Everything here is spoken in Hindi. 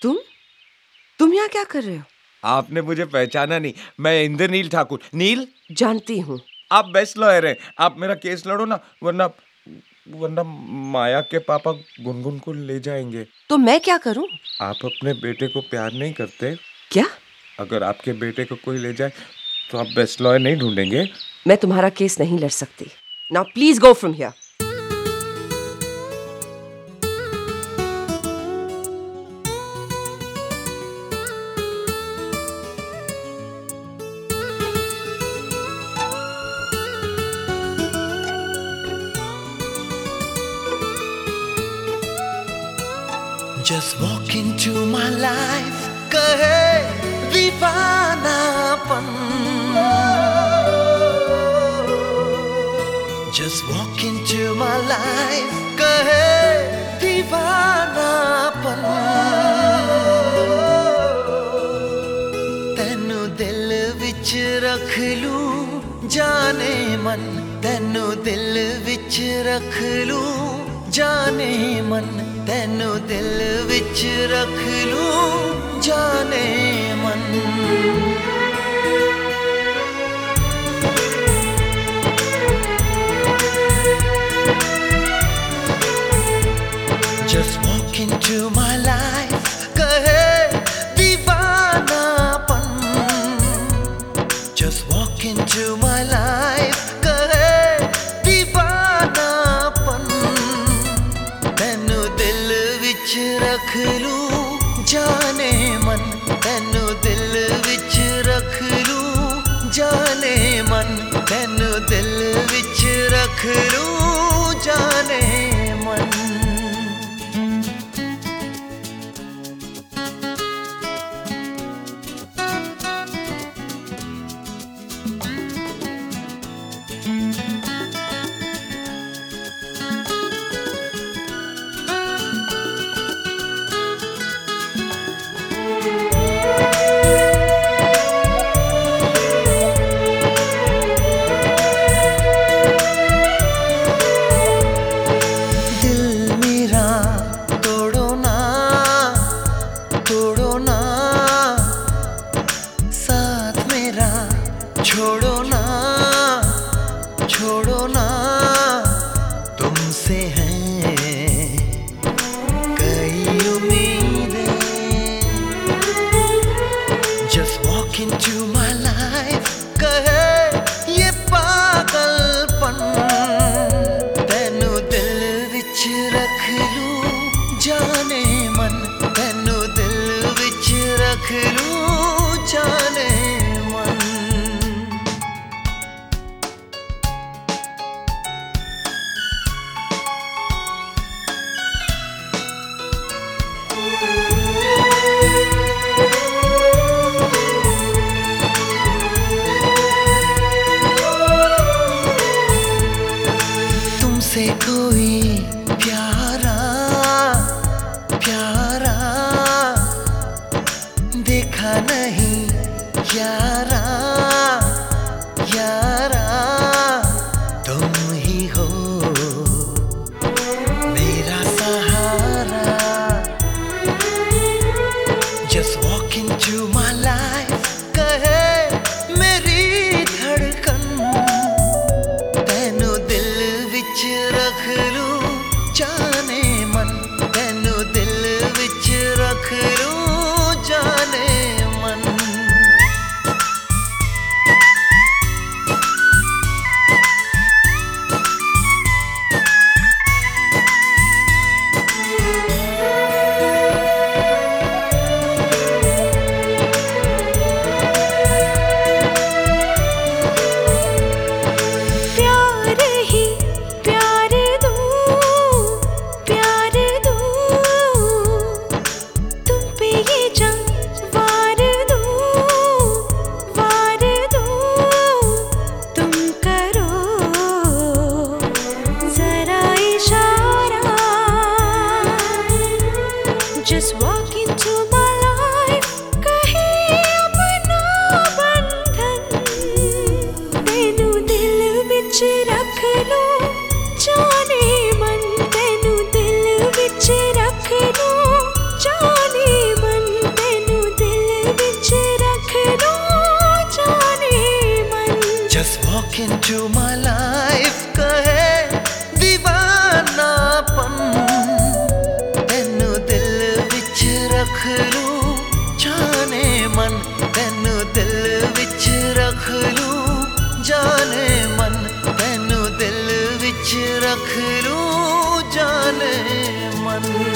तुम यहाँ क्या कर रहे हो? आपने मुझे पहचाना नहीं, मैं इंद्रनील ठाकुर। नील जानती हूँ। आप बेस्ट लॉयर हैं, आप मेरा केस लड़ो ना, वरना माया के पापा गुनगुन को ले जाएंगे। तो मैं क्या करूँ? आप अपने बेटे को प्यार नहीं करते क्या? अगर आपके बेटे को कोई ले जाए तो आप बेस्ट लॉयर नहीं ढूंढेंगे? मैं तुम्हारा केस नहीं लड़ सकती। Now please go from here. Just walk into my life, कहे दीवानापन। Just walk into my life, कहे दीवानापन। तैनू दिल विच रख लूं जाने मन, तैनू दिल विच रख लूं जाने मन, तैनू दिल विच रख लूं जाने मन। Just walk into my life, कहे दीवानापन। Just walk into my life, कहे दीवानापन। तैनू दिल विच रख लूं जाने मन, तैनू दिल विच रख लूं जाने मन, तैनू दिल विच रख लूं जाने मन। छोड़ो ना, छोड़ो ना, तुमसे हैं कई उम्मीदें। Just walk into my life, कहे ये पागलपन। तैनू दिल विच रख लूं जाने मन, तैनू दिल विच रख लूं जाने मन। तुमसे कोई प्यारा प्यारा देखा नहीं यारा यारा, तुम ही हो मेरा सहारा। Just walk into my life, कहे मेरी धड़कन। तैनू दिल विच रख लूं जाने मन, तैनू दिल विच रख लूं जाने मन। Just walk into my life, कहे अपना बंधन। तैनू दिल विच रख लूं जाने मन, तैनू दिल विच रख लूं जाने मन। चुमा लाइफ कहे दीवानापन तेनू दिल विच रख लूं जाने मन तेनू दिल विच रख लूं जाने मन तेनू दिल विच रख लूं जाने मन।